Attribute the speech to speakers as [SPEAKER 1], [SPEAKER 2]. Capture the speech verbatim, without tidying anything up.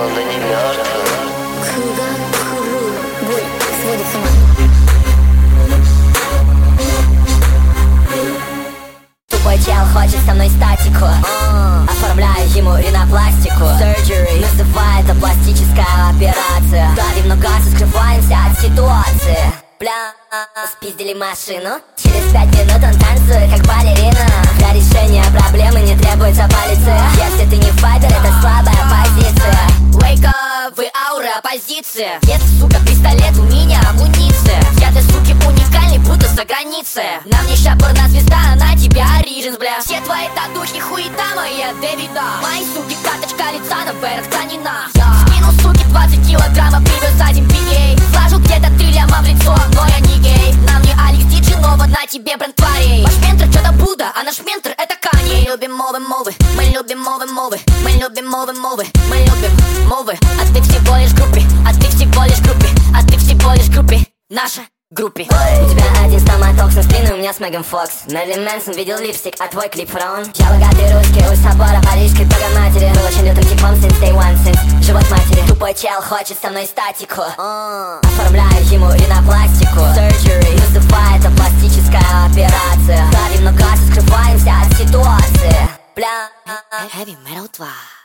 [SPEAKER 1] но не мертв.
[SPEAKER 2] Боль сводит с ума. Тупой чел хочет со мной статику. uh. Оформляю ему ринопластику. Surgery, называй это пластическая операция. Давим на газ и скрываемся от ситуации. Бля, спиздили машину. Через пять минут он танцует как балерина. Для решения проблемы не требуется полиция. Если ты не файтер, это слабая позиция. Wake up, вы аура оппозиция. Если, сука, пистолет, у меня амуниция. Я для суки уникальный, будто за границей. На мне ща порнозвезда, а на тебя оригинс, бля. Все твои татухи хуета моя Дэвида. Мои суки, карточка лица на верх тканина. Скинул, суки, двадцать килограммов, привез один пи эй. Вложу где-то три ляма в лицо, но я не гей. На мне Алекс Диджинова, на тебе бренд тварей. Ваш ментор что-то Будда, а наш ментор это Канье. Мы любим мовы, мовы, мы любим мовы, мовы. Мы любим мовы, мовы, мы любим мовы. А ты всего лишь в группе, а ты всего лишь в группе, а ты всего лишь в группе, наша группе. У тебя один стоматокс на спину, у меня с Меган Фокс. Мерлин Мэнсон видел липстик, а твой клип фараон. Я богатый русский, у собора парижской богоматери. Был очень лютым типом since day one, since живот матери. Тупой чел хочет со мной статику. uh. Оформляю ему ринопластику. Surgery, называй это пластическая операция. Давим на газ и скрываемся от ситуации. Бля, Heavy Metal два.